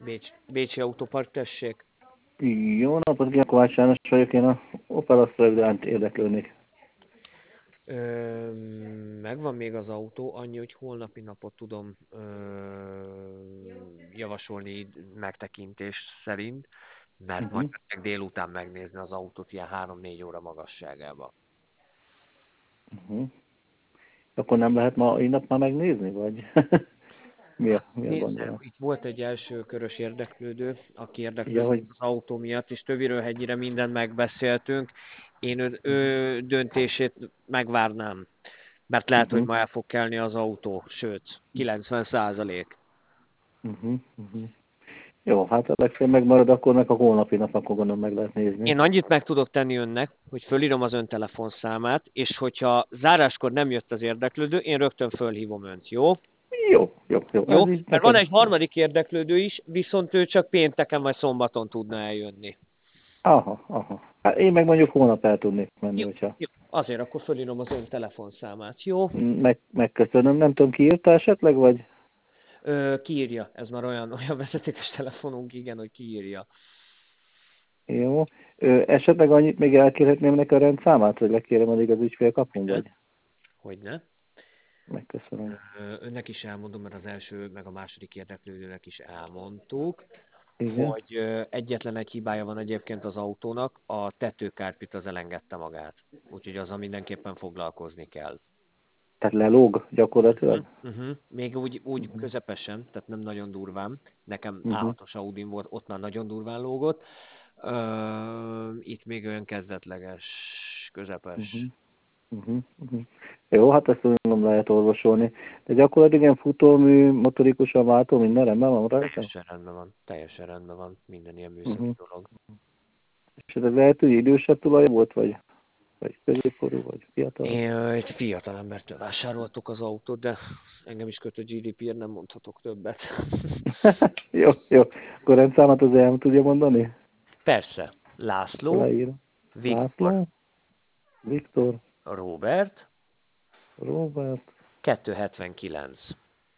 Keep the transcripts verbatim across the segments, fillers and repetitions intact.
Bécs, Bécsi Autópark, tessék. Jó napot, kívánok, Kovács János vagyok, én a Opel Astra iránt érdeklődnék. Ö, megvan még az autó, annyi, hogy holnapi napot tudom ö, javasolni megtekintés szerint, mert majd Uh-huh. meg délután megnézni az autót ilyen három-négy óra magasságában. Uh-huh. Akkor nem lehet ma, így nap már megnézni, vagy mi a, mi a Nézze, gondolat? itt volt egy első körös érdeklődő, aki Ja, érdeklődött hogy... az autó miatt, és töviről hegyire mindent megbeszéltünk. Én ő, ő döntését megvárnám, mert lehet, hogy Uh-huh. ma el fog kelni az autó, sőt, kilencven százalék. Uh-huh. Uh-huh. Jó, hát a legfeljebb megmarad, akkor meg a holnapi nap, akkor gondolom meg lehet nézni. Én annyit meg tudok tenni önnek, hogy fölírom az ön telefonszámát, és hogyha záráskor nem jött az érdeklődő, én rögtön fölhívom önt, jó? Jó, jó, jó. Jó? Ez így Mert van nekem... egy harmadik érdeklődő is, viszont ő csak pénteken vagy szombaton tudna eljönni. Aha, aha. Hát én meg mondjuk holnap el tudnék menni, Jó, hogyha... jó. Azért akkor fölírom az ön telefonszámát, jó? Meg, megköszönöm, nem tudom, ki írta esetleg, vagy... Ö, kiírja, ez már olyan, olyan vezetékes telefonunk, igen, hogy kiírja. Jó. Ö, esetleg annyit még elkérhetném neki a rendszámát, hogy lekérem addig az ügyfélkapun, Hogyne? vagy? Hogyne? Megköszönöm. Ö, önnek is elmondom, mert az első, meg a második érdeklődőnek is elmondtuk, Igen. hogy ö, egyetlen egy hibája van egyébként az autónak, a tetőkárpit az elengedte magát. Úgyhogy azzal mindenképpen foglalkozni kell. Tehát lelóg gyakorlatilag? Uh-huh, uh-huh. Még úgy, úgy Uh-huh. közepesen, tehát nem nagyon durván. Nekem Uh-huh. á hatos Audin volt, ott már nagyon durván lógott. Ö, itt még olyan kezdetleges, közepes. Uh-huh. Uh-huh. Uh-huh. Jó, hát ezt tudom lehet orvosolni. De gyakorlatilag ilyen futómű, motorikusan váltó, minden rendben van rajta? Teljesen rendben van, teljesen rendben van, minden ilyen műszaki Uh-huh. dolog. És ez lehet, hogy idősebb tulaj volt, vagy, vagy középkorú, vagy fiatal? Én ö, egy fiatal embertől vásároltuk az autót, de engem is köt a gé dé pé er, nem mondhatok többet. Jó, jó. Akkor rendszámot az el tudja mondani? Persze, Akkor László, leírom. Viktor, László, Viktor, Robert, Robert, kétszázhetvenkilenc.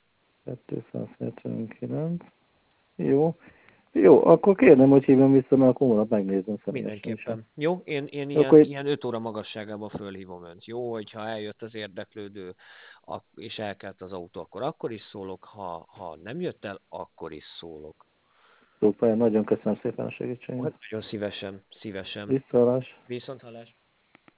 kétszázhetvenkilenc. Jó. Jó, akkor kérném, hogy hívjam vissza, mert akkor holnap megnézem személyesen is. Mindenképpen. Jó, én, én Jó, ilyen, akkor ilyen öt óra magasságában fölhívom önt. Jó, hogyha eljött az érdeklődő, ak- és elkelt az autó, akkor akkor is szólok, ha, ha nem jött el, akkor is szólok. szuper, nagyon köszönöm szépen a segítséget. Nagyon szívesen, szívesen. Visszaállás. Viszont hallás.